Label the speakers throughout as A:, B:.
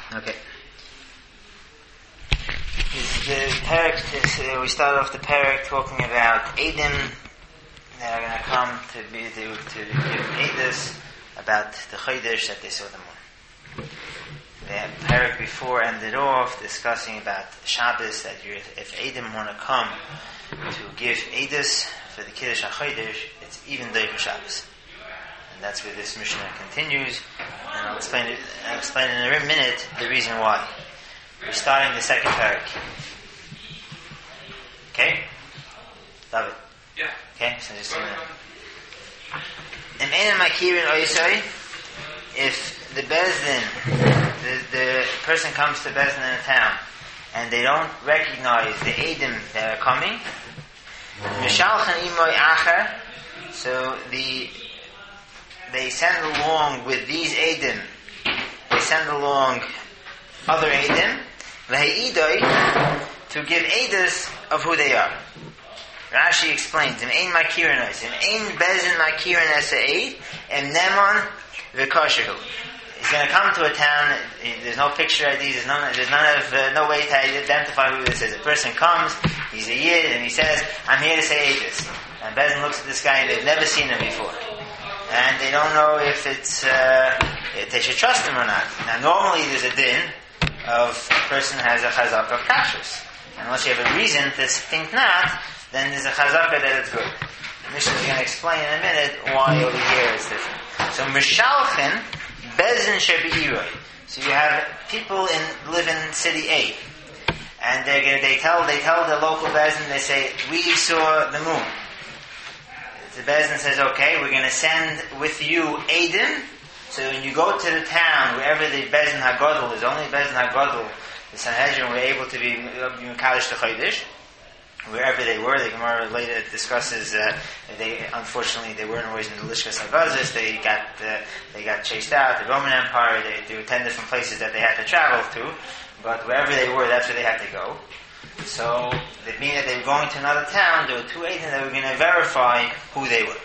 A: Okay. We start off the parak talking about Eidim that are going to come to give Eidus about the Chodesh that they saw the moon. The parak before ended off discussing about Shabbos, that if Eidim want to come to give Eidus for the Kiddush HaChodesh, it's even day for Shabbos. And that's where this Mishnah continues, and I'll explain in a minute the reason why. We're starting the second parak. Okay? David?
B: Yeah.
A: Okay, so just a minute. If the Bezdin, the person comes to Bezdin in a town, and they don't recognize the Eidim that are coming, so they send along with these Eidim, they send along other Eidim, to give Eidus of who they are. Rashi explains, Im ein makirin es, Im ein bezin makirin es ha'eid, Im nemon v'koshehu. He's going to come to a town, there's no picture ID, there's no way to identify who this is. A person comes, he's a Yid, and he says, I'm here to say Eidus. And Bezin looks at this guy, and they've never seen him before. And they don't know if if they should trust him or not. Now normally there's a din of a person has a chazak of kashrus. Unless you have a reason to think not, then there's a chazaka that it's good. The Mishnah is going to explain in a minute why over here it's different. So Mishalchen, Bezin Shebi'iroi. So you have people live in city A, and they tell the local Bezin, they say, we saw the moon. The Bezin says, okay, we're going to send with you Eidim. So when you go to the town, wherever the Bezin HaGodol is, only Bezin HaGodol, the Sanhedrin were able to be Kaddish the Chodesh, wherever they were. The Gemara later discusses unfortunately they weren't always in the Lishkas HaGazis. They got chased out. The Roman Empire. There were 10 different places that they had to travel to, but wherever they were, that's where they had to go. So it means that they were going to another town. There were two agents that were going to verify who they were.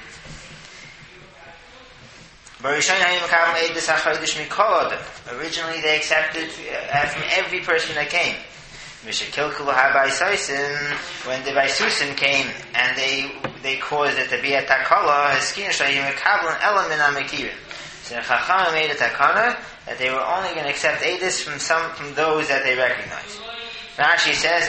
A: Originally they accepted from every person that came. When the Baisusim came and they caused it to be a takala, so the Chacham made a takana that they were only going to accept Eidus from those that they recognized. Rashi says,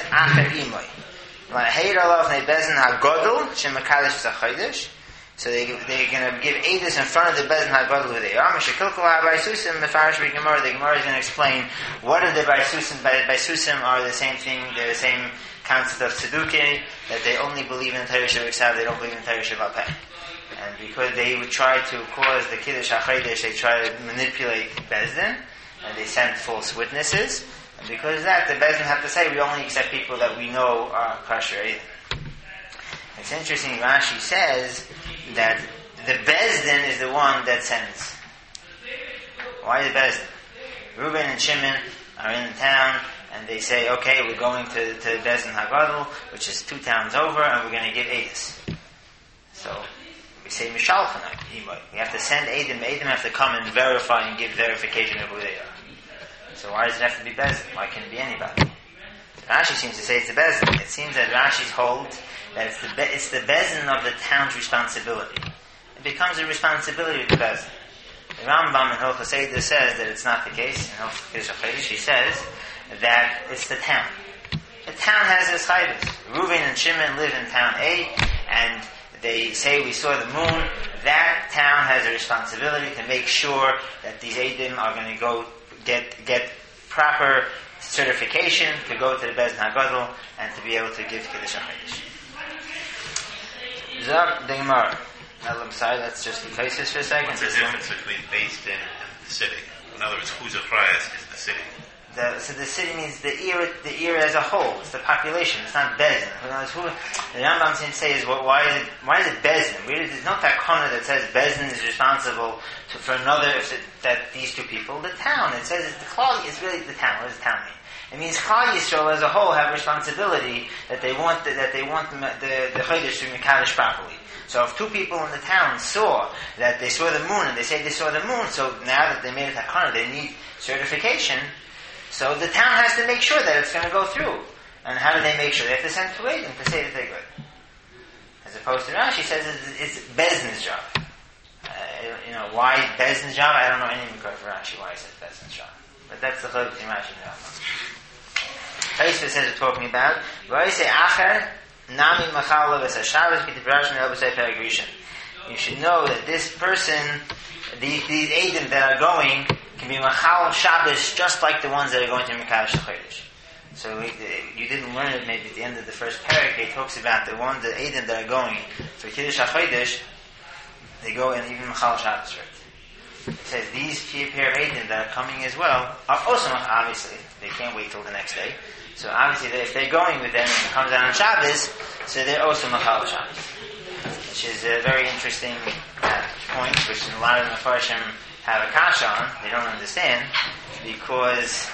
A: so they're going to give Eidus in front of the Bezin HaGodol who they are. The Gemara is going to explain what are the Baisusim. Baisusim are the same thing, they're the same concept of Tzeduki, that they only believe in Torah Shabbat, they don't believe in Torah Shabbat Peh. And because they would try to cause the Kiddush HaChodesh, they try to manipulate Bezdin, and they send false witnesses. And because of that, the Bezdin have to say, we only accept people that we know are kosher. It's interesting, Rashi says that the Bezdin is the one that sends. Why the Bezdin? Reuben and Shimon are in the town, and they say, okay, we're going to Bezdin HaGadol, which is 2 towns over, and we're going to give Eidus. So, we say Mishalchanai. We have to send Eidim. Eidim have to come and verify and give verification of who they are. So why does it have to be Bezdin? Why can't it be anybody? Rashi seems to say it's the Bezdin. It seems that Rashi's holds that it's the Bezdin of the town's responsibility. It becomes a responsibility of the Bezdin. The Rambam in Hilchos Eidos says that it's not the case. In Hilchos Chodesh he says that it's the town. The town has its chayvus. Reuven and Shimon live in town A, and they say we saw the moon. That town has a responsibility to make sure that these Eidim are going to go get proper certification to go to the Bezin HaGadol and to be able to give Kiddush HaChodesh. Zak the Gemara. Sorry, let's just face this for a second.
B: What's the difference between based in and the city? In other words, whose Achrayas is the city?
A: So the city means the era as a whole. It's the population. It's not Bezin. The Rambam seems to say is why is it Bezin? There's no takana that says Bezin is responsible for another that these two people. The town. It says it's really the town. What does the town mean? It means Klal Yisrael as a whole have responsibility that they want the Chodesh to be Mekadosh properly. So if two people in the town saw that they saw the moon, and they say they saw the moon, so now that they made a takana, they need certification. So the town has to make sure that it's going to go through. And how do they make sure? They have to send two agents to say that they're good. As opposed to Rashi says it's Bezdin's job. Why Bezdin's job? I don't know anything correct for Rashi why he says Bezdin's job. But that's the chiluk between Rashi and Rambam. Taisva says we're talking about V'ayisei Acher Nami Machal Leves HaShabbos B'Tivrashin Elbasei Perek Rishon. You should know that this person, these Eidim that are going, can be Machal Shabbos just like the ones that are going to Mekadosh HaChodesh. So you didn't learn it maybe at the end of the first parak. It talks about the Eidim that are going for Kiddush HaChodesh. They go and even Machal Shabbos, right? It says these pair of Eidim that are coming as well are also obviously they can't wait till the next day. So obviously if they're going with them and it comes out on Shabbos, so they're also Machal Shabbos, which is a very interesting point, which a lot of the Mefarshim have a kasha on. They don't understand because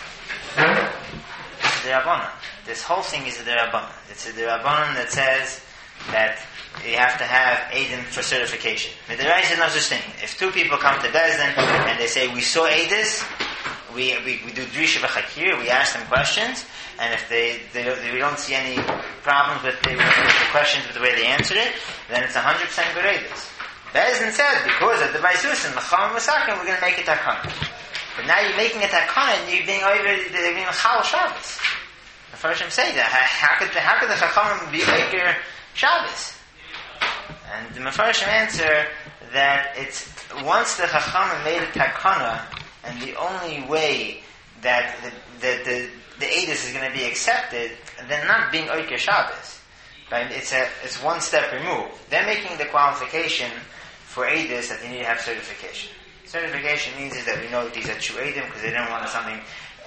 A: it's the Rabbanan. This whole thing is the Rabbanan. It's the Rabbanan that says that you have to have Eidim for certification. But the Rai says no such thing. If two people come to Bezdin and they say, we saw Eidis, we do Drisha v'Chakir, we ask them questions, and if we don't see any problems with the questions with the way they answered it, then it's 100% good Eidis. Bezdin says, because of the Baisusim, Macham Masakim, we're going to make it Takana. But now you're making it Takana and you're being Chal Shabbos. The Farshim say that. How could the Chachamim be Eiker Shabbos? And the Mefarshim answer that it's once the Chachamim made a Takana, and the only way that the Eidus is going to be accepted, they're not being Eiker Shabbos. Right? It's one step removed. They're making the qualification for Eidus that they need to have certification. Certification means is that we know that these are true Eidim because they didn't want something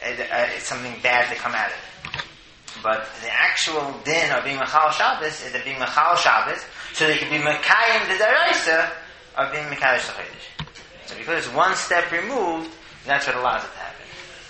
A: bad to come out of it. But the actual din of being Mechal Shabbos is that being Mechal Shabbos, so they can be Mekayim the Daraisa of being Mekadosh HaChodesh. So because it's one step removed, that's what allows it to happen.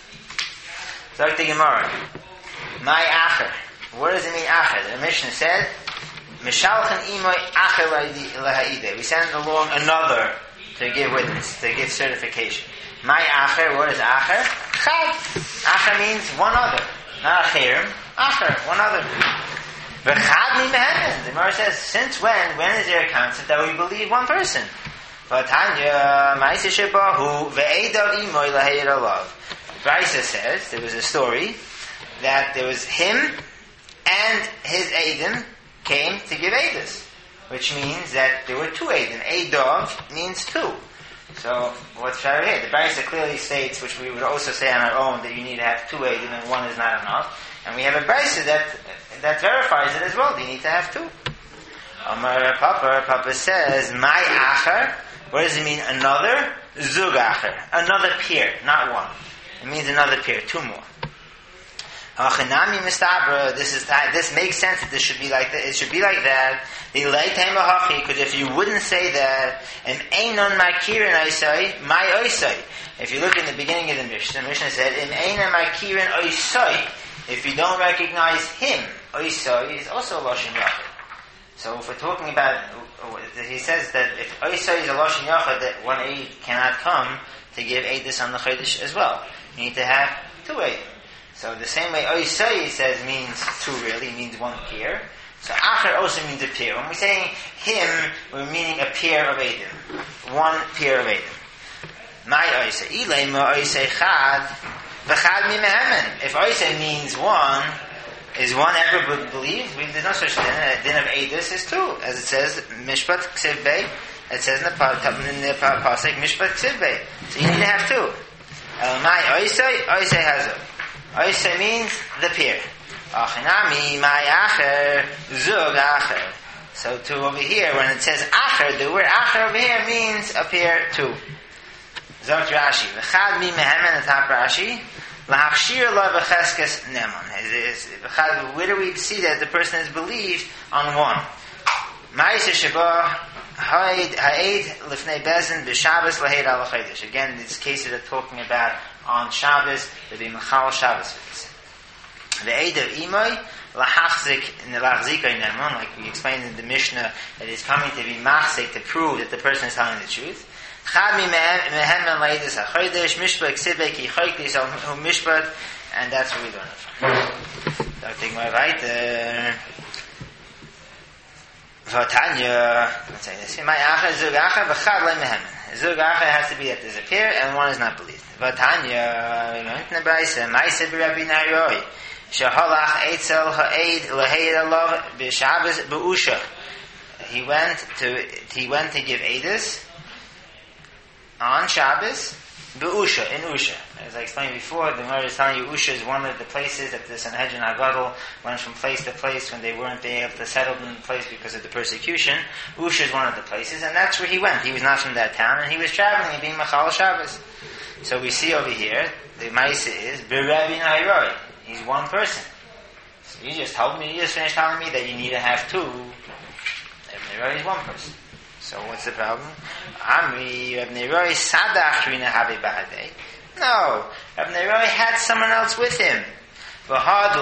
A: So like the Gemara, my Acher. What does it mean Acher? The Mishnah said, Mishalchan imoy Acher laha'ideh. We send along another to give witness, to give certification. My Acher, what is Acher? Chad. Acher means one other. Not Acherim. Acher, one other. V'chad mi mehemen. The Gemara says, since when is there a concept that we believe one person? V'tanya ma'aseh shebahu ve'edav imoy lahayir alav. Brisa says, there was a story that there was him and his Eidim came to give Eidus, which means that there were two Eidim. Eidav means two. So, what's Shari here? The Brisa clearly states, which we would also say on our own, that you need to have two Eidim and one is not enough. And we have a Brisa that verifies it as well. You need to have two. Amar Papa says, my Acher, what does it mean? Another? Zug Acher. Another pair, not one. It means another pair, two more. This makes sense that this should be like that. It should be like that. Because if you wouldn't say that, if you look in the beginning of the Mishnah said, if you don't recognize him, oisai is also a Lashon Yachid. So if we're talking about, he says that if oisai is a Lashon Yachid, that one aid cannot come to give Eidus on the Chodesh as well. You need to have two Eidim. So the same way Oisai says means two really, means one pair. So Acher also means a pair. When we're saying him, we're meaning a pair of Eidim. One pair of Eidim. My Oisai. Ilema Oisai Chad. V'chad mi mehemen. If Oisai means one, is one ever believed? There's no such thing. A din of Eidus is two. As it says, Mishpat Ksiv Bey. It says in the Pasuk, Mishpat Ksiv Bey. So you need to have two. My Oisai Hazo. Oisai means the pair. Achinami, my Acher, Zug Acher. So to over here, when it says Acher, the word Acher over here means a pair two. Zog Rashi. V'chad mi mehemen at top Rashi. L'hachshir la v'cheskes neman. Where do we see that the person is believed on one? Ma'aseh sheba ha'ed lifnei bezin b'Shabbos lahed al chodesh. Again, these cases are talking about on Shabbos, there be Mechal Shabbos. The aid of Imai, lahachzik in the lachzika neman, like we explained in the Mishnah, that is coming to be machzik to prove that the person is telling the truth. Chad mi mehem and laidus hachodesh mishpat ksibek yichoyklis al mishpat, and that's what we learn it from. So I think my right. Vatanya, let's say this. My acha zug acha v'chad le mehem. Zug acha has to be that there's a pair and one is not believed. Vatanya, we learned in the Brisa, Maisa b'Rabbi Nairoi. Shehalach eitzel ha'eid leheid Allah b'Shabbos b'Usha. He went to give Eidus on Shabbos b'Usha, in Usha. As I explained before, the Gemara is telling you Usha is one of the places that the Sanhedrin HaGadol went from place to place when they weren't being able to settle in the place because of the persecution. Usha is one of the places, and that's where he went. He was not from that town, and he was traveling and being Machal Shabbos. So we see over here, the Maisa is b'Rabbi Nairoi. He's one person. So you just finished telling me that you need to have two. Rabbi is one person. So what's the problem? Amri, Rabbi Neroi sadach rina habi ba'adei. No, Rabbi Neroi had someone else with him. And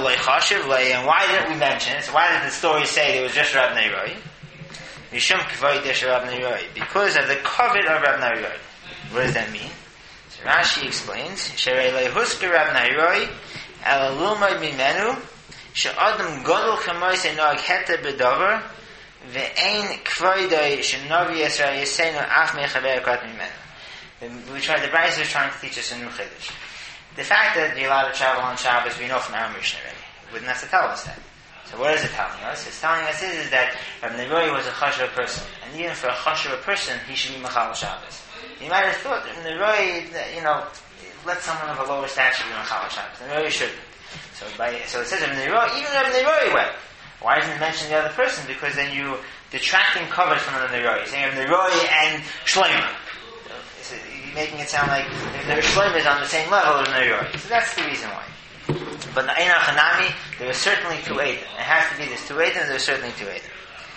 A: why didn't we mention it? So why did the story say it was just Rabbi Neroi? Mishum kvoidesh Rabbi Neroi. Because of the covet of Rabbi Neroi. What does that mean? So Rashi explains, Sherei lehuske Rabbi Neroi, Elalumay mimenu, she'adam godol chemois enoag heta bedover, ve'ein kvoidei she'novi Yisrael yisenu ach mechaber kat mimenu. The Brisa is trying to teach us in Mechiddush. The fact that you're allowed to travel on Shabbos, we know from our Mishnah already. It wouldn't have to tell us that. So what is it telling us? It's telling us is that Rabbi Neroi was a chashuv person. And even for a chashuv person, he should be Machal Shabbos. You might have thought that Neroi, let someone of a lower stature be Machal Shabbos. Neroi shouldn't. So it says Rabbi Neroi, even Rabbi Neroi went. Why doesn't it mention the other person? Because then you detracting covered from the Neroi. You're saying Rabbi Neroi and Shlomo. You're making it sound like the Shlomo is on the same level as Neroi. So that's the reason why. But in the Ein HaChanami, there are certainly two Eidim. It has to be there's two Eidim, there are certainly two Eidim.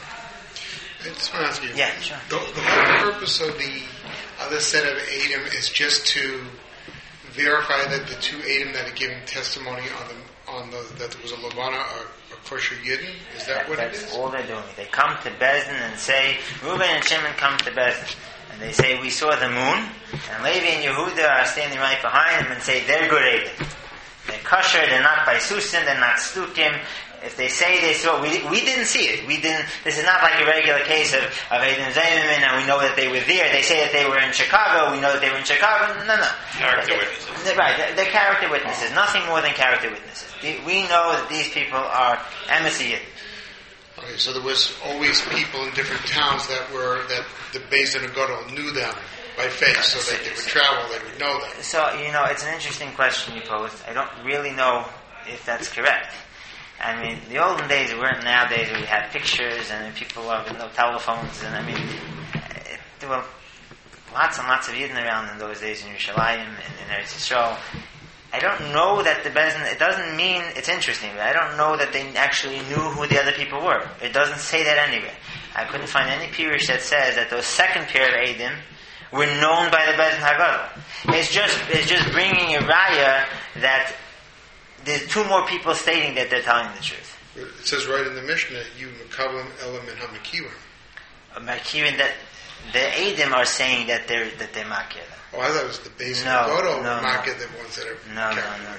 C: I just want to ask you.
A: Yeah, sure.
C: The whole purpose of the other set of Eidim is just to verify that the two Eidim that are giving testimony that there was a Levana or kosher Yidden? Is that what it is?
A: That's all they're doing. They come to Bezdin and say, Reuben and Shimon come to Bezdin. And they say, we saw the moon. And Levi and Yehuda are standing right behind them and say, they're good Eidim. They're kosher, they're not by Susim, they're not Stukim. If they say they saw, we didn't see it. This is not like a regular case of Eidim Zayimim, and we know that they were there. They say that they were in Chicago, we know that they were in Chicago. No.
B: Character witnesses.
A: Right, they're character witnesses. Nothing more than character witnesses. We know that these people are Emissary.
C: Okay, so there was always people in different towns that the Beis Din Gadol knew them by face, so that they would travel, they would know them.
A: So, it's an interesting question you posed. I don't really know if that's correct. I mean, the olden days, it weren't nowadays where we had pictures and people with no telephones, and there were lots and lots of Yidden around in those days in Yerushalayim and in Eretz Yisrael. I don't know that the Bezdin, it doesn't mean, it's interesting, but I don't know that they actually knew who the other people were. It doesn't say that anywhere. I couldn't find any pirush that says that those second pair of Eidim were known by the Bezdin HaGadol. It's just bringing a raya that there's two more people stating that they're telling the truth.
C: It says right in the Mishnah, you Mekavim Elam and Hamakirim.
A: Makirin, that the Eidim are saying that they're Makir.
C: Oh, I thought it was the Beis Din Gadol Makir, the ones that are
A: No.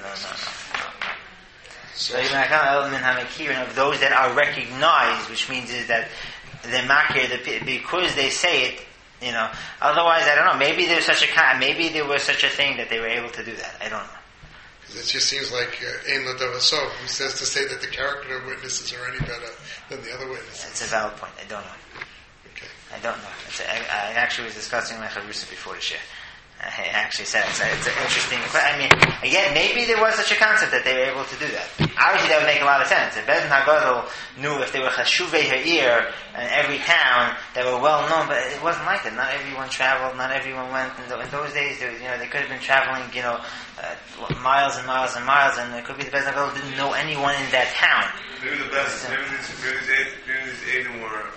A: So you Mekavim Elam and Hamakirin, of those that are recognized, which means is that they're Makir, because they say it, otherwise I don't know, maybe there was such a thing that they were able to do that. I don't know.
C: It just seems like Ein Ladavasov, who says to say that the character witnesses are any better than the other witnesses.
A: It's a valid point. I don't know.
C: Okay.
A: I don't know. I actually was discussing my Chavrusa before the share. I actually said it's an interesting. Again, maybe there was such a concept that they were able to do that. Obviously, that would make a lot of sense. If Bezdin HaGadol knew if they were Chashuvei Ha'ir in every town that were well known, but it wasn't like that. Not everyone traveled. Not everyone went. In those days, they could have been traveling, miles and miles and miles, and it could be the Bezdin HaGadol didn't know anyone in that town.
D: Maybe the best. Maybe these Eidim were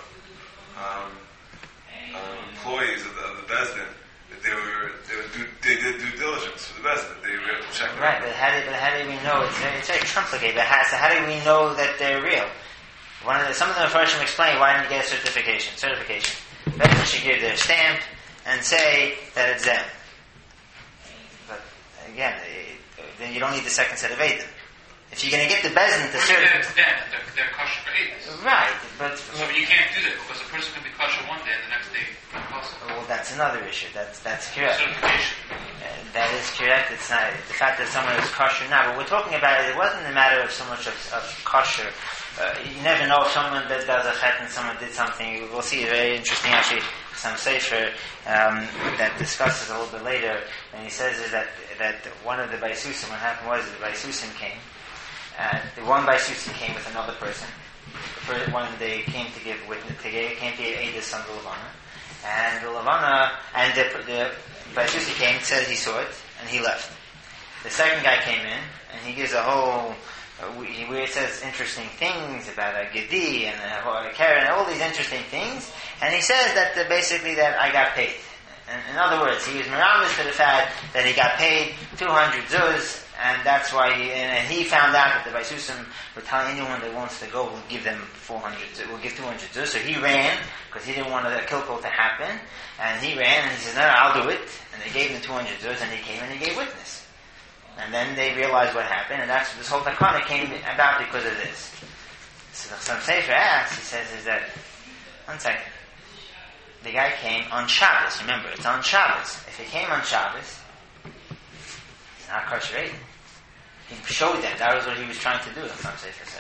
D: employees of the Bezdin. They did due diligence for the Bezdin. They were able to separate.
A: Right, but how do we know? It's very complicated. But how do we know that they're real? Some of the Mepharshim explain why didn't you get a certification. Better should give their stamp and say that it's them. But again, then you don't need the second set of Eidim. If you're going to get the Bezdin to certify...
E: It's them. They're kosher for Eidim.
A: Right, but...
E: So you can't do that because a person can be kosher one day and the next day not kosher.
A: Well, that's another issue. That's correct.
E: Certification.
A: That is correct. It's not the fact that someone is kosher now, but we're talking about it wasn't a matter of so much of kosher. You never know if someone that does a chet and someone did something. We'll see a very interesting, actually, some sefer that discusses a little bit later, and he says is that one of the Baisusim, what happened was the Baisusim came. The one Baisusim came with another person. The one they came to give witness, came to give Edus on the Levana, and the Levana and the Baisusim came, said he saw it, and he left. The second guy came in, and he gives a whole. He says interesting things about a Gedi and a Karen and all these interesting things, and he says that basically that I got paid. In other words, he was meramis to the fact that he got paid 200 zuz, and that's why he found out that the Baisusim were telling anyone that wants to go will give them 400 zuz, will give 200 zuz. So he ran because he didn't want the kilkul to happen, and he ran and he says, "No, I'll do it." And they gave him 200 zuz, and he came and he gave witness. And then they realized what happened, and that's this whole takana came about because of this. So the Chassam Sofer asks, he says, is that, one second, the guy came on Shabbos, remember, it's on Shabbos. If he came on Shabbos, it's not kosher Eidim. He showed them, that was what he was trying to do, the Chassam Sofer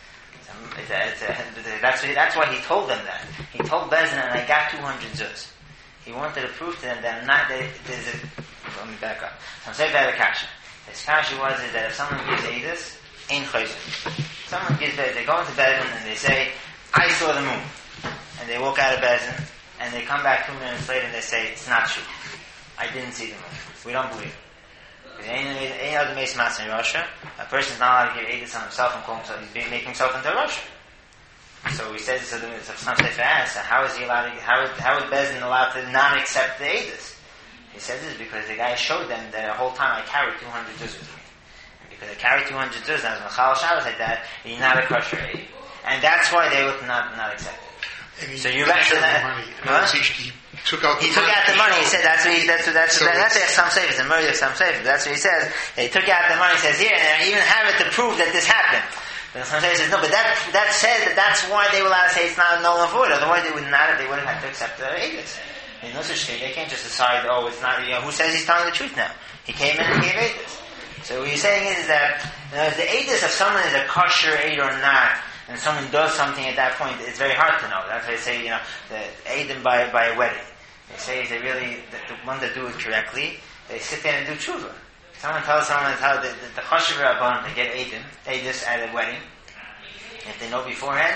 A: says. That's why he told them that. He told Bezdin, and I got 200 zuz. He wanted to prove to them that let me back up. Chassam Sofer had a kasha. His kasha was that if someone gives Edus, ain't chayzer. Someone gives Bezdin, they go into Bezdin and they say, I saw the moon. And they walk out of Bezdin, and they come back 2 minutes later and they say, it's not true. I didn't see the moon. We don't believe it. Because any other Meis Matzah in Russia, a person's not allowed to give Edus on himself and call himself, he's making himself into Russia. So he says, so some Sefer asks, how is he allowed to, how is Bezdin allowed to not accept the Edus? He says this because the guy showed them that the whole time I carried 200 zuz with me. And because I carried 200 zuz, and I was Mechal Shabbos like that, you're not a kosher Eidim. And that's why they would not accept it.
C: And
A: so you back to that.
C: He took out the money.
A: He took out the money. He said that's the Chassam Sofer. It's a murder of Chassam Sofer. That's what he says. They took out the money. He says here, and I even have it to prove that this happened. But the Chassam Sofer says no, but that says that that's why they were allowed to say it's not null and void. Otherwise, they would not. They wouldn't have to accept the Edus. In no such thing, they can't just decide, oh, it's not, who says he's telling the truth now? He came in and gave Edus. So what he's saying is that, the Edus, if someone is a kosher Eid or not, and someone does something at that point, it's very hard to know. That's why they say, the Eidim by a wedding. They say they really, the one that do it correctly, they sit there and do tshuva. Someone tells someone how the kosher Rabban, they get Edus at a wedding. If they know beforehand,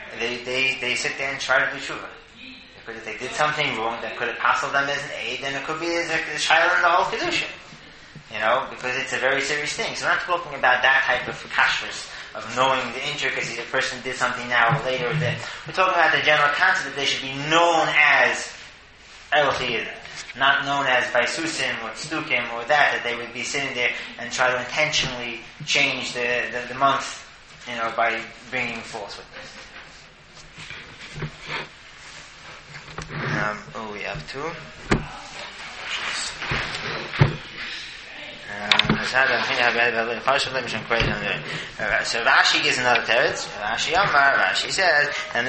A: they sit there and try to do tshuva. Because if they did something wrong that could have passed them as an aid, then it could be a child in the whole kedusha. Because it's a very serious thing. So we're not talking about that type of kashrus, of knowing the intricacies. A person did something now or later or then. We're talking about the general concept that they should be known as Elochiyah, not known as Baisusim or Tzdukim or that they would be sitting there and try to intentionally change the month, by bringing false witness. We have two. So Rashi gives another teretz. Rashi says, and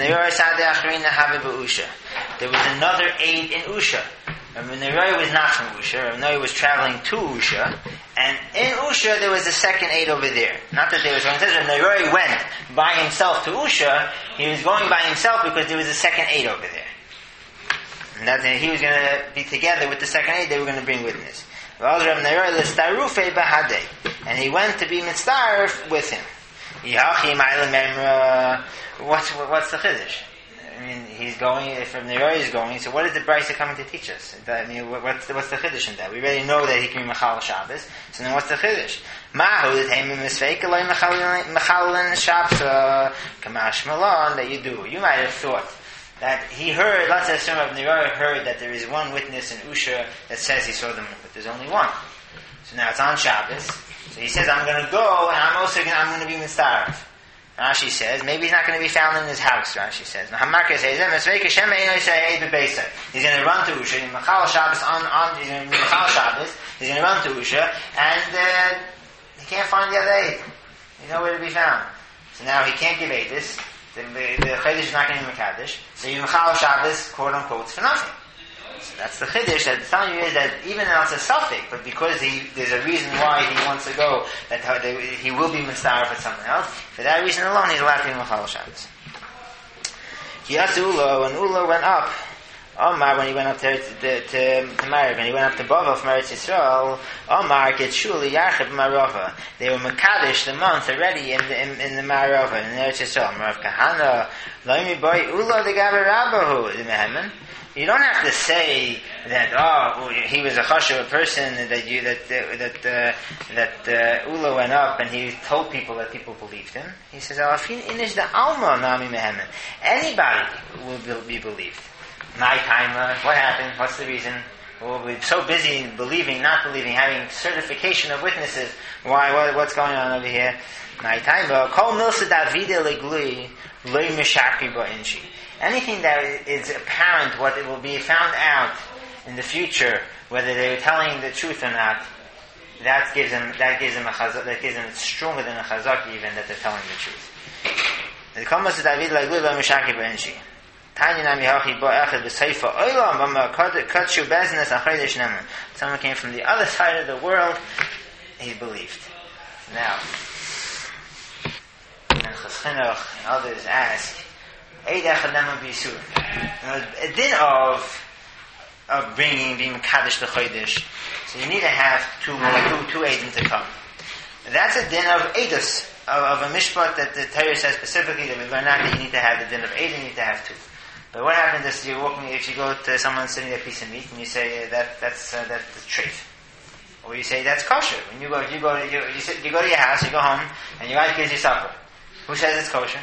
A: there was another aid in Usha. And Neroi was not from Usha. Neroi was traveling to Usha. And in Usha there was a second aid over there. Not that there was one. It says when Neroi went by himself to Usha, he was going by himself because there was a second aid over there. And that he was going to be together with the second aid, they were going to bring witness. And he went to be mitzdarf with him. What's the chiddush? He's going, from Neroi is going, so what is the Brisa coming to teach us? What's the chiddush in that? We already know that he can be Mechal Shabbos, so then what's the chiddush? That you do. You might have thought that he heard, let's assume Rav Neroi heard that there is one witness in Usha that says he saw the moon, but there's only one. So now it's on Shabbos, So he says, I'm going to go, and I'm going to be mitzaref. Rashi says, maybe he's not going to be found in his house, Rashi says. He's going to run to Usha, in Machal Shabbos, he's going to be Machal Shabbos, he's going to run to Usha, and he can't find the other Eid. He's nowhere to be found. So now he can't give Eidus, the Chiddush is not going to be Mekadosh, so you Machal Shabbos, quote unquote, for nothing. So that's the Chiddush, that the telling you is that even though it's a suffix, but because there's a reason why he wants to go, that he will be mitzvah for someone else, for that reason alone, he's allowed to be Machal Shabbos. Yas Ula, when Ula went up, Omar, when he went up to Marib, when he went up to Bavel from Eretz Yisrael, Omar Getshuli Yachib Marova. They were Mekadosh the month already in the Marova, in Eretz Yisrael. Marav Kahana, Loimi Boy Ula the Gaber Rabbahu, the Mehemen. You don't have to say that he was a chashuv person, that Ula went up and he told people that people believed him. He says inish the alma nami mehemen. Anybody will be believed. My time, what happened? What's the reason? Well, we're so busy in believing, not believing, having certification of witnesses. Why? What's going on over here? My time. Kol milsa Davide leglui loy mishakri ba'inshi. Anything that is apparent, what it will be found out in the future, whether they were telling the truth or not, that gives them a chazak. That gives them it's stronger than a chazak even that they're telling the truth. The kol milsa Davide leglui loy mishakri ba'inshi. Someone came from the other side of the world, he believed. Now, and others ask, a din of being Kaddish the Chodesh, so you need to have two Eidim to come. That's a din of Eidus, of a mishpat that the Torah says specifically that we learn out that you need to have the din of Eidim, you need to have two. But what happens if you're walking, if you go to someone sitting a piece of meat and you say that's the treif, or you say that's kosher. When you go to your house, you go home, and your wife gives you supper. Who says it's kosher?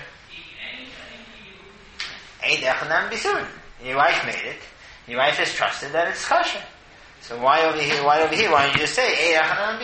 A: Your wife made it. Your wife has trusted that it's kosher. So why over here? Why don't you just say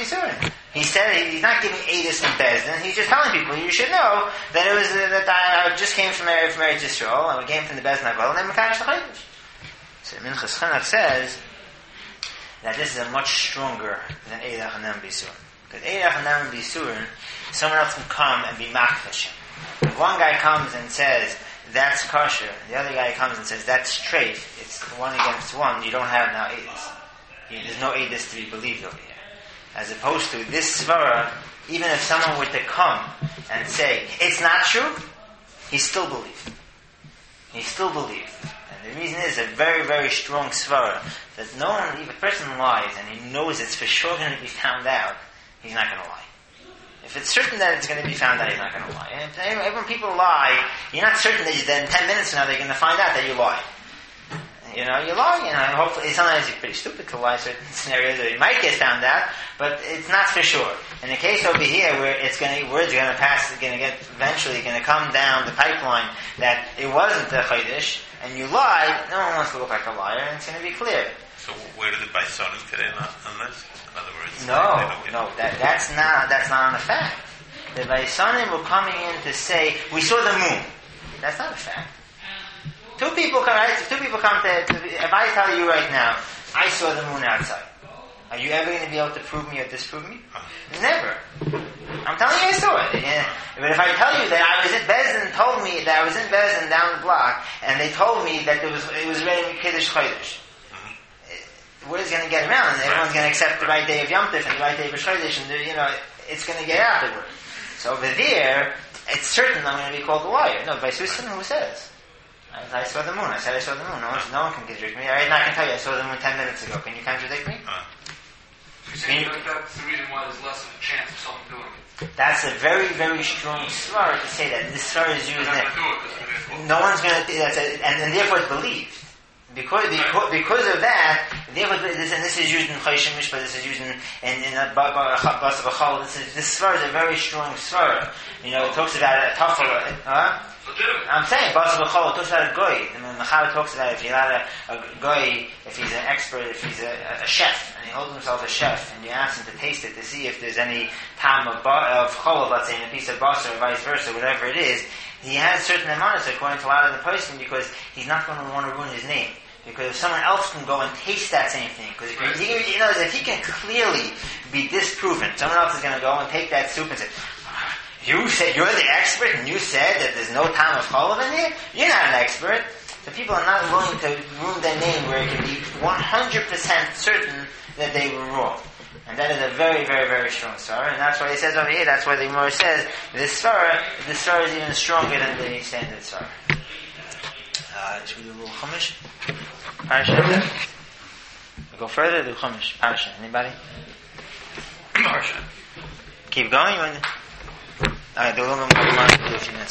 A: He said he's not giving Eidus and Bezdin. He's just telling people you should know that it was that I just came from Eretz Yisrael and we came from the Bezdin Hagol and then Mekadosh L'Chodesh. So Minchas Chinuch says that this is a much stronger than Eidach and Bisurin. Because Eidach and Bisurin, someone else can come and be makfish. If one guy comes and says that's kosher, the other guy comes and says that's treif, it's one against one. You don't have now Eidus. There's no Eidus to be believed over here. As opposed to this svara, even if someone were to come and say, it's not true, he still believed. He still believed. And the reason is a very, very strong svara, that no one, if a person lies and he knows it's for sure going to be found out, he's not going to lie. If it's certain that it's going to be found out, he's not going to lie. And when people lie, you're not certain that in 10 minutes from now they're going to find out that you lied. You lie, and hopefully, sometimes it's pretty stupid to lie in certain scenarios, or you might get found out, but it's not for sure. In the case over here, where words are going to pass, eventually going to come down the pipeline that it wasn't the Chodesh, and you lie, no one wants to look like a liar, and it's going to be clear.
B: So where did the Baisonim fit in on this? In other words,
A: that's not on the fact. The Baisonim were coming in to say, we saw the moon. That's not a fact. Two people come to, if I tell you right now, I saw the moon outside, are you ever going to be able to prove me or disprove me? Never. I'm telling you I saw it. Yeah. But if I tell you that I was in Bezdin, told me that I was in Bezdin down the block, and they told me that it was ready to Kiddush Chodesh, word is going to get around, and everyone's going to accept the right day of Yom Tov and the right day of Chodesh, and it's going to get out the word. So over there, it's certain I'm going to be called a liar. No, by Susan, who says? I saw the moon. I said I saw the moon. No one can contradict me. I can tell you I saw the moon 10 minutes ago. Can you contradict me?
E: You're saying that's the reason why there's less of a chance of someone doing it.
A: That's a very, very strong svara to say that this svara is used. No one's going to. And therefore it's believed. Because of that, this is used in Choshen Mishpah, this is used in Bas B'chol. This svara is a very strong svara. It talks about a tafel. I'm saying Bas B'chol talks about a goy. Mechaber talks about if you're not a goy, if he's an expert, if he's a chef, and he holds himself a chef, and you ask him to taste it to see if there's any time of chol, let's say, in a piece of basar, or vice versa, whatever it is, he has certain amounts according to a lot of the person, because he's not going to want to ruin his name. Because if someone else can go and taste that same thing, because if he can clearly be disproven, someone else is going to go and take that soup and say, you said you're the expert, and you said that there's no time of cholav in here? You're not an expert. So people are not willing to ruin their name where it can be 100% certain that they were wrong. And that is a very, very, very strong svara, and that's why it says over here, that's why the Gemara says, this svara is even stronger than the standard svara. Should we do a little chumash? Parasha? We go further, do chumash. Parasha. Anybody? Parasha. Keep going? Alright, do a little bit more. Do a few minutes.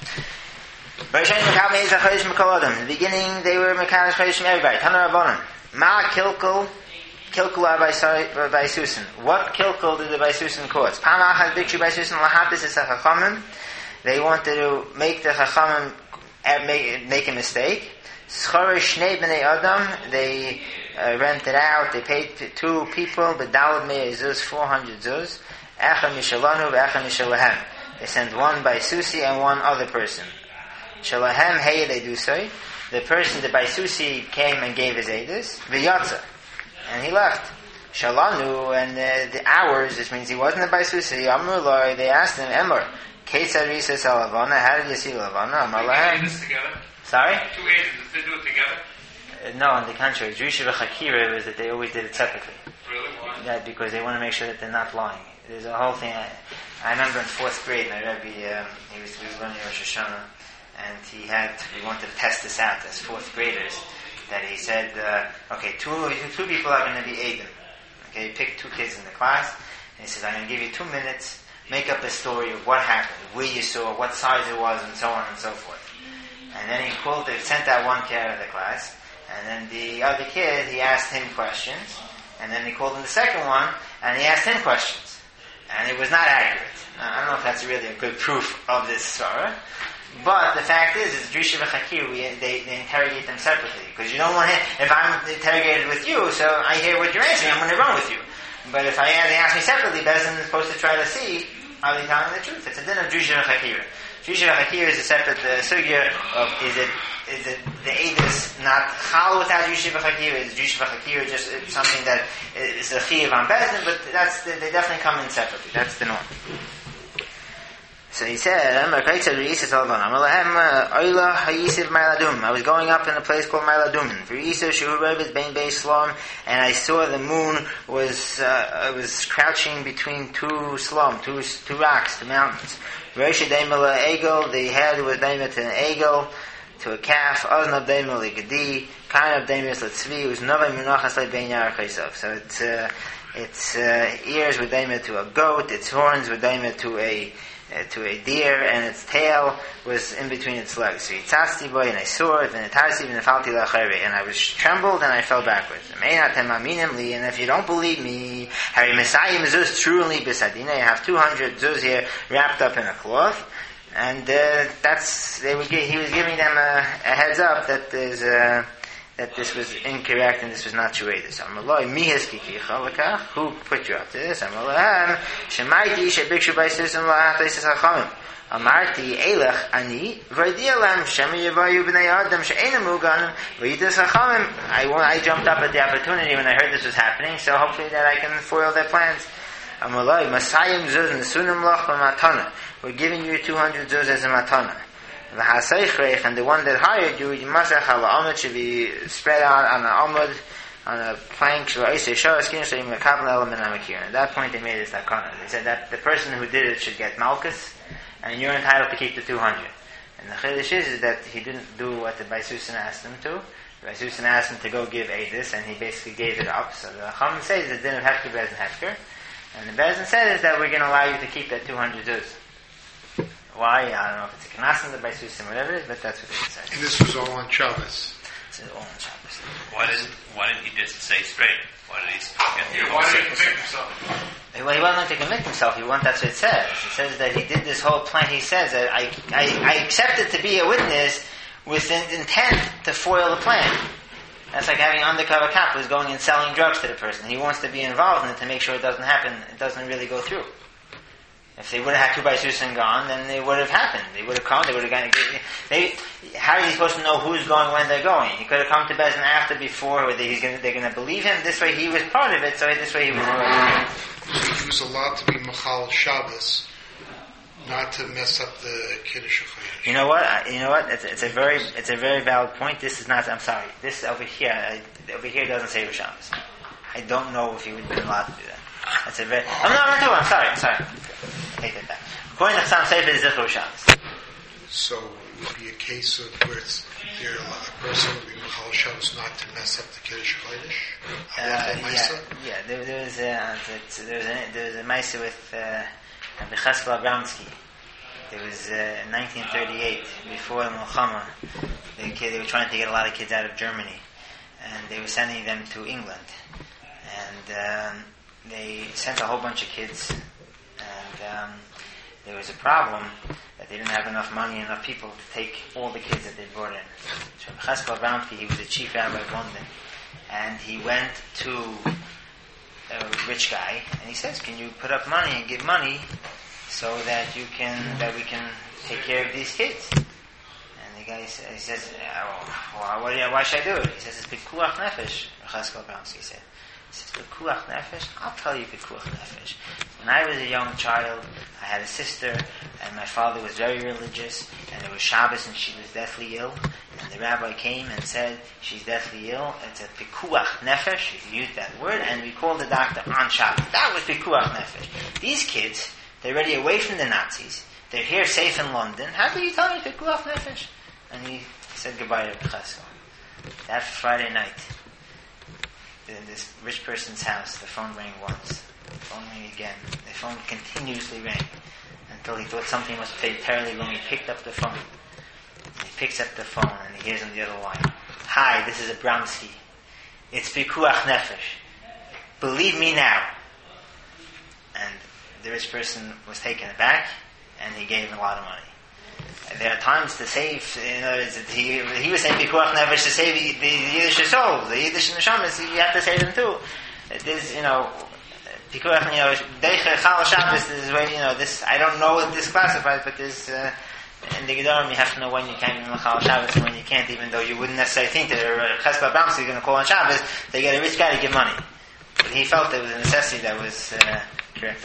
A: In the beginning, they were mekadosh chodesh from everybody. Tana Rabbanan. Ma kilkel Baisusin. What kilkel did the Baisusin cause? Pam achad bikshu Baisusin lahatis es hachachamim. They wanted to make the chachamim make a mistake. Schore shnei b'nei adam. They rented out. They paid 2 people. B'dalad mei zuz, 400 zuz. Echa mishalanu v'echa mishalahem. They sent one by Susi and one other person. Shalahem hey they do so. The person that by Susi came and gave his edus. V'yatza. And he left. Shalanu, and the hours, this means he wasn't a Baisusi. Amrullah, they asked him, Emor, Ketzar Risa Salavana, how did you see Lavana?
E: They did this together?
A: Sorry?
E: 2 agents, did they do it together?
A: No, on the contrary. Drusha v'chakira was that they always did it separately.
E: Really? Why?
A: Yeah, because they want to make sure that they're not lying. There's a whole thing. I remember in 4th grade, my Rebbe, he was learning Rosh Hashanah, and we wanted to test this out as 4th graders. That he said, okay, two people are going to be Adam. Okay, pick 2 kids in the class, and he says, I'm going to give you 2 minutes, make up a story of what happened, where you saw, what size it was, and so on and so forth. And then they sent that one kid out of the class, and then the other kid, he asked him questions, and then he called in the second one, and he asked him questions. And it was not accurate. Now, I don't know if that's really a good proof of this svara, but the fact is Drusha v'chakir, they interrogate them separately. Because you don't want to, if I'm interrogated with you, so I hear what you're answering, I'm going to run with you. But if they ask me separately, Bezin is supposed to try to see, are they telling the truth? It's a din of Drusha v'chakir. Drusha v'chakir is a separate sugya of, is it the edus not chal without Drusha v'chakir? Is Drusha v'chakir just something that is a chiyuv on Bezin? But they definitely come in separately. That's the norm. So he said, I was going up in a place called Mailadumin. And I saw the moon was crouching between 2 rocks, 2 mountains. The head was daima to an eagle, to a calf. So its ears were daima to a goat, its horns were daima to a deer, and its tail was in between its legs. So yitzasti boy, and I saw it, and I was trembled, and I fell backwards. And if you don't believe me, Harry Messiah Zuz truly bisadina, you have 200 zuz here wrapped up in a cloth, and he was giving them a heads up that this was incorrect and this was not true. Who put you up to this? Amarti elech ani v'adialam shemi yevayu b'nei adam she'ena muganim v'yitas chachamim. I jumped up at the opportunity when I heard this was happening, so hopefully that I can foil their plans. Amalai masayim zuz nesunim lach b'matana. We're giving you 200 zuz as a matana. And the one that hired you, should be spread out on an amud, on a plank. At that point they made this takana. They said that the person who did it should get malchus, and you're entitled to keep the 200. And the chiddush is that he didn't do what the Baisusin asked him to. The Baisusin asked him to go give edus, and he basically gave it up. So the Chacham says that din of hefker bezin hefker, and the bezin says that we're going to allow you to keep that 200 zuz. Why? I don't know if it's a knas in the Baisusim, whatever it is, but that's what they said.
C: And this was all on Shabbos.
A: It's all on Shabbos.
B: Why didn't he just say straight? Why did he get
E: Why did he convict himself?
A: Well, he wasn't to convict himself. That's what it says. It says that he did this whole plan. He says that I accepted to be a witness with an intent to foil the plan. That's like having undercover cop who's going and selling drugs to the person. He wants to be involved in it to make sure it doesn't happen. It doesn't really go through. If they would have had 2 by Susan gone, then it would have happened. They would have come. They would have gotten. How is he supposed to know who's going when they're going? He could have come to Bezdin after, before, or they're going to believe him. This way, he was part of it. So this way, he was.
C: He was allowed to be Machal Shabbos, not to mess up the Kiddush HaChodesh.
A: You know what? It's a very valid point. This is not. I'm sorry. This over here doesn't say Rosh Hashanah. I don't know if he would be allowed to do that. That's a very. I'm sorry. Take that back. According to Chassam Sofer, it's just Rosh Hashanah.
C: So it would be a case of where a person would be Machal Shabbos not to mess up the Kiddush HaChodesh?
A: Yeah. There was a Maisa with Rabbi Cheskel Abramsky. It was 1938, before the Milchama. They were trying to get a lot of kids out of Germany, and they were sending them to England. And they sent a whole bunch of kids, and there was a problem that they didn't have enough money and enough people to take all the kids that they brought in. So Cheskel Abramsky, he was the chief rabbi of London, and he went to a rich guy, and he says, "Can you put up money and give money so that we can take care of these kids?" And the guy says, "Why should I do it?" He says, "It's Pikuach Nefesh." Cheskel Abramsky said. He says, Pikuach Nefesh? I'll tell you Pikuach Nefesh. When I was a young child, I had a sister, and my father was very religious, and it was Shabbos, and she was deathly ill, and the rabbi came and said, she's deathly ill. It's a Pikuach Nefesh, he used that word, and we called the doctor on Shabbos. That was Pikuach Nefesh. These kids, they're already away from the Nazis, they're here safe in London, how do you tell me Pikuach Nefesh? And he said goodbye to Cheskel. That Friday night, in this rich person's house, the phone rang once. The phone rang again. The phone continuously rang until he thought something must be terribly wrong. He picked up the phone. He picks up the phone and he hears on the other line, "Hi, this is Abramsky. It's Pikuach Nefesh. Believe me now." And the rich person was taken aback, and he gave him a lot of money. There are times to save, he was saying Pikuach Nefesh to save the Yiddish soul, the Yiddish neshamas, you have to save them too. There's, Pikuach, Deiche Chal Shabbos is where, this, I don't know what this classifies, but there's, in the Gedorim you have to know when you can be Chal Shabbos and when you can't, even though you wouldn't necessarily think that Cheskel Abramsky is going to call on Shabbos, they get a rich guy to give money. But he felt there was a necessity that was correct.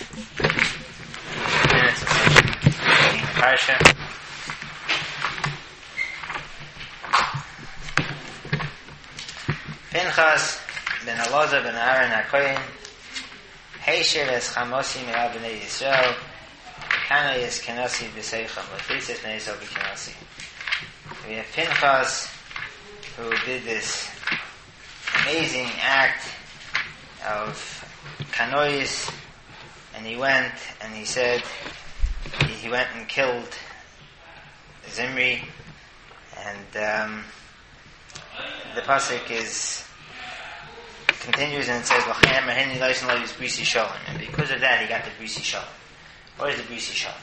A: Minutes of reading the Parsha. Pinchas ben Elazar ben Aaron HaKohen Heishiv es Chamosi me'al b'nei Yisrael Kana es Kenasi b'seicham L'chitzes b'nei Yisrael b'kenasi. We have Pinchas who did this amazing act of Kanois, and he went and he said he went and killed Zimri, and the pasuk continues and it says, and because of that he got the Brisi Shalom. What is the Brisi Shalom?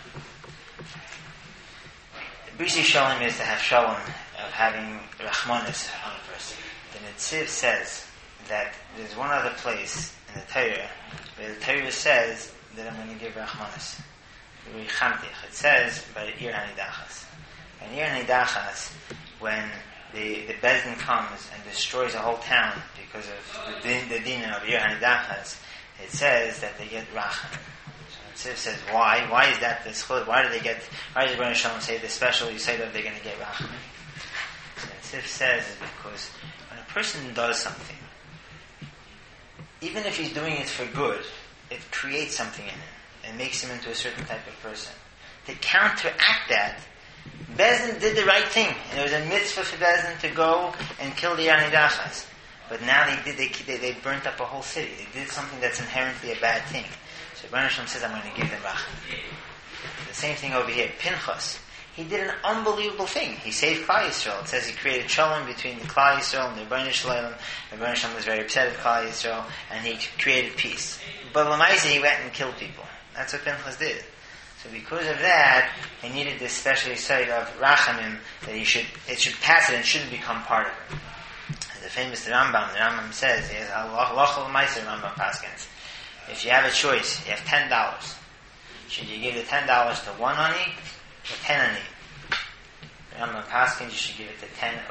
A: The Brisi Shalom is to have Shalom, of having Rachmanis on a person. The Netziv says that there's one other place in the Torah where the Torah says that I'm going to give Rachmanis. It says by the Ir Hanidachas. And Ir Hanidachas, when the Bezdin comes and destroys a whole town because of the din of Ir Hanidachas, it says that they get Rachman. So the Tziv says, why? Why is that the schud? Why does Rebbeinu Shalom say this special? You say that they're going to get Rachman. So the Tziv says is because when a person does something, even if he's doing it for good, it creates something in him. It makes him into a certain type of person. To counteract that, Bezdin did the right thing, and it was a mitzvah for Bezdin to go and kill the Yanidachas. But now they burnt up a whole city. They did something that's inherently a bad thing. So Rebbeinu Shalom says, I'm going to give them rachman. The same thing over here. Pinchas, he did an unbelievable thing. He saved Klal Yisrael. It says he created shalom between the Klal Yisrael and the Rebbeinu Shalom. The Rebbeinu Shalom was very upset at Klal Yisrael, and he created peace. But Lamaisa, he went and killed people. That's what Pinchas did. So because of that, he needed this special side of Rachamim, that it should pass it and shouldn't become part of it. The famous Rambam says, he has Halacha L'Maisa Rambam Paskins. If you have a choice, you have $10. Should you give the $10 to one ani or 10 ani? Rambam Paskins, you should give it to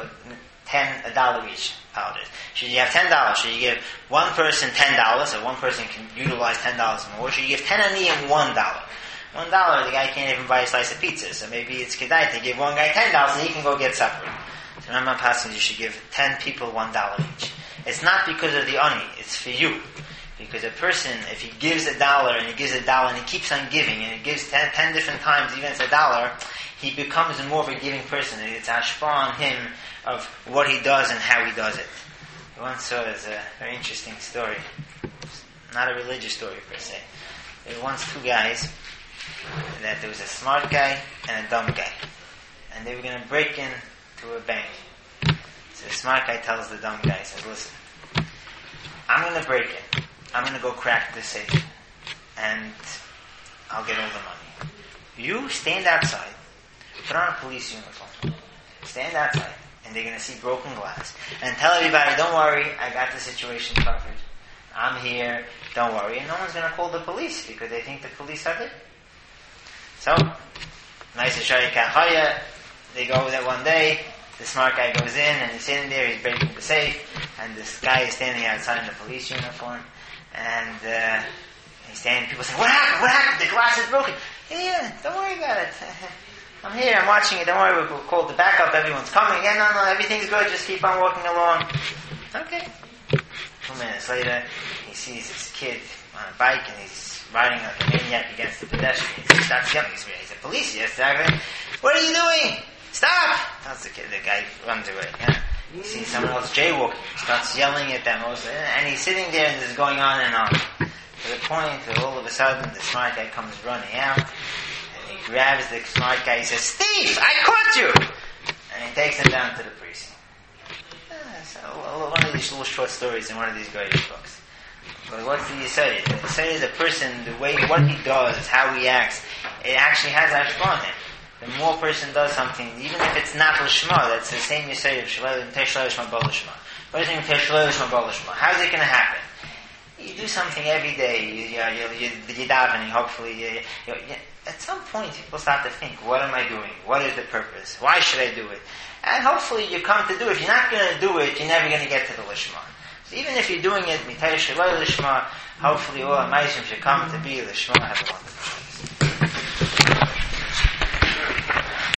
A: $10 each. Apologies. Should you have $10? Should you give one person $10, so one person can utilize $10 more? Or should you give 10 ani and $1? $1, the guy can't even buy a slice of pizza, so maybe it's kedai to give one guy $10 so he can go get supper. So Rambam Paskins, you should give 10 people $1 each. It's not because of the ani, it's for you. Because a person, if he gives $1 and he gives $1 and he keeps on giving and he gives 10 different times, even if it's $1, he becomes more of a giving person. It's hashpah on him of what he does and how he does it. I once saw a very interesting story. Not a religious story per se. There were once two guys, that there was a smart guy and a dumb guy. And they were going to break into a bank. So the smart guy tells the dumb guy, he says, listen, I'm going to break in. I'm going to go crack the safe. And I'll get all the money. You stand outside, put on a police uniform, stand outside, and they're going to see broken glass. And tell everybody, don't worry, I got the situation covered. I'm here, don't worry. And no one's going to call the police because they think the police are there. So, nice to show you Kachaya. They go there one day, the smart guy goes in and he's sitting there, he's breaking the safe, and this guy is standing outside in the police uniform, and he's standing, people say, what happened? The glass is broken. Yeah, don't worry about it. I'm here, I'm watching it, don't worry, we'll call the backup, everyone's coming. Yeah, no, everything's good, just keep on walking along. Okay. 2 minutes later, he sees this kid on a bike and he's riding like a maniac against the pedestrians. He starts yelling. He's a police, yes, exactly. What are you doing? Stop! That's the kid. The guy runs away. Yeah. You see someone else jaywalking. He starts yelling at them. And he's sitting there and this is going on and on. To the point that all of a sudden the smart guy comes running out. And he grabs the smart guy. He says, Steve, I caught you! And he takes him down to the precinct. So one of these little short stories in one of these great books. But what's the Yisrael? The Yisrael is a person, the way, what he does, how he acts, it actually has hashpah on him. The more a person does something, even if it's not l'shma, that's the same Yisrael of Tesh L'Shma Bo L'Shma. What does it mean Tesh L'Shma Bo L'Shma? How's it going to happen? You do something every day, you're davening, hopefully, at some point people start to think, what am I doing? What is the purpose? Why should I do it? And hopefully you come to do it. If you're not going to do it, you're never going to get to the Lishma. So even if you're doing it, Mitay Shalai Lishma, hopefully all Ma'asim should come to be Lishma. Have a wonderful day.